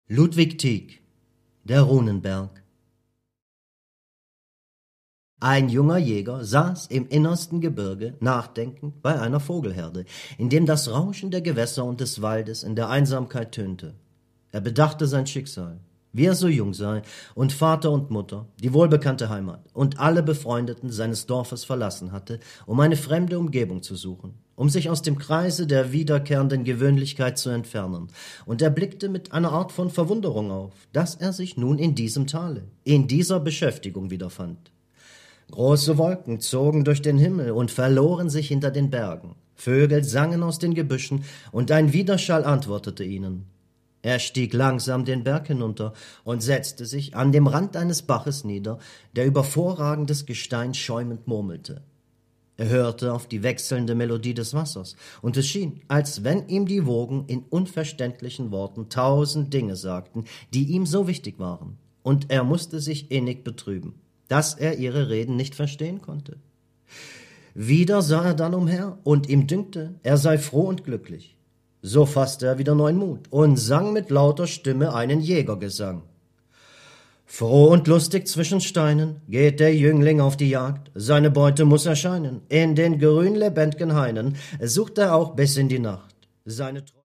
Ludwig Tieck, der Runenberg. Ein junger Jäger saß im innersten Gebirge nachdenkend bei einer Vogelherde, in dem das Rauschen der Gewässer und des Waldes in der Einsamkeit tönte. Er bedachte sein Schicksal, wie er so jung sei und Vater und Mutter, die wohlbekannte Heimat und alle Befreundeten seines Dorfes verlassen hatte, um eine fremde Umgebung zu suchen, um sich aus dem Kreise der wiederkehrenden Gewöhnlichkeit zu entfernen, und er blickte mit einer Art von Verwunderung auf, dass er sich nun in diesem Tale, in dieser Beschäftigung wiederfand. Große Wolken zogen durch den Himmel und verloren sich hinter den Bergen. Vögel sangen aus den Gebüschen, und ein Widerschall antwortete ihnen. Er stieg langsam den Berg hinunter und setzte sich an dem Rand eines Baches nieder, der über vorragendes Gestein schäumend murmelte. Er hörte auf die wechselnde Melodie des Wassers, und es schien, als wenn ihm die Wogen in unverständlichen Worten 1000 Dinge sagten, die ihm so wichtig waren, und er musste sich innig betrüben, dass er ihre Reden nicht verstehen konnte. Wieder sah er dann umher, und ihm dünkte, er sei froh und glücklich. So fasste er wieder neuen Mut und sang mit lauter Stimme einen Jägergesang. Froh und lustig zwischen Steinen geht der Jüngling auf die Jagd, seine Beute muß erscheinen, in den grün lebend'gen Hainen sucht er auch bis in die Nacht. Seine